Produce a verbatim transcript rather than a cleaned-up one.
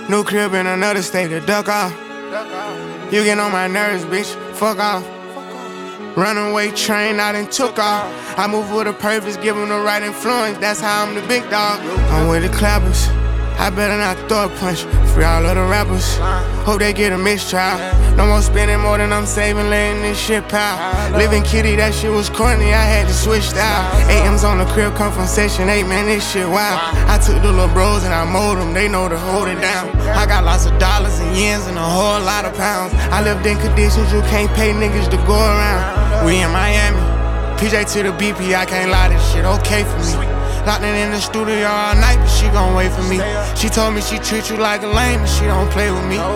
New crib in another state to duck off. You get on my nerves, bitch, fuck off. Runaway train, I done took off. I move with a purpose, give them the right influence. That's how I'm the big dog. I'm with the clappers. I better not throw a punch. Free all of the rappers. Hope they get a mistrial. No more spending more than I'm saving, letting this shit pile. Living kitty, that shit was corny, I had to switch style. A M's on the crib, come from section eight, man, this shit wild. I took the little bros and I mold them, they know to hold it down. I got lots of dollars and yens and a whole lot of pounds. I lived in conditions you can't pay niggas to go around. We in Miami, P J to the B P, I can't lie, this shit okay for me. Locked in in the studio all night, but she gon' wait for me. She told me she treat you like a lame, but she don't play with me.